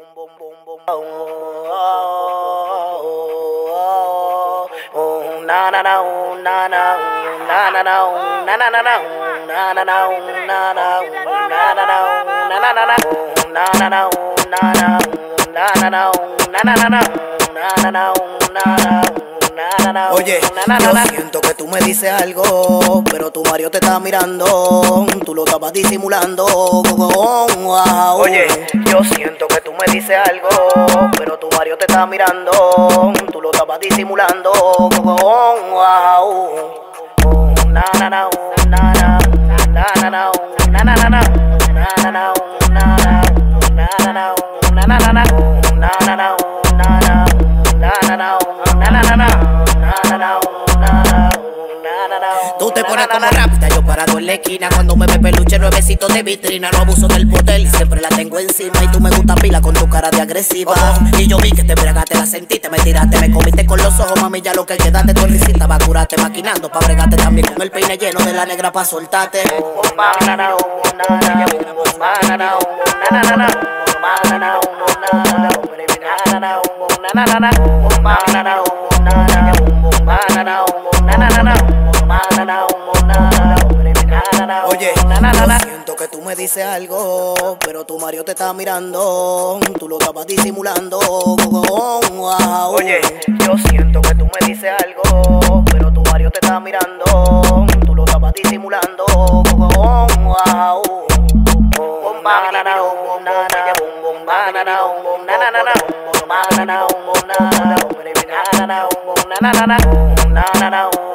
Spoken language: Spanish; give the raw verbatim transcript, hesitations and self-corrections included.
boom, boom, boom. Oh, oh, oh, oh, na na na, na na, na na na, na na na, na na na, na na na, na na na, na na na, na na na, na na na, na na na, na na na, na na. Oye, yo siento que tú me dices algo, pero tu Mario te está mirando, tú lo estabas disimulando. Oye, yo siento que tú me dices algo, pero tu Mario te está mirando, tú lo estabas disimulando. Na na na, na na, na na na, na na na, na na na, na na na, na na na, na na na, na na na. Tú te pones como rápida, yo parado en la esquina. Cuando me ve peluche, nuevecito de vitrina. No abuso del poder y siempre la tengo encima. Y tú me gusta pila con tu cara de agresiva. Y yo vi que te bregaste, la sentiste, me tiraste, me comiste con los ojos, mami. Ya lo que quedaste, tu risita va a curarte, maquinando pa' bregarte también con el peine lleno de la negra pa' soltarte. Oye, yo siento que tú me dices algo, pero tu Mario te está mirando, tú lo estabas disimulando. Oye, yo siento que tú me dices algo, pero tu Mario te está mirando, tú lo estabas disimulando. Na na na.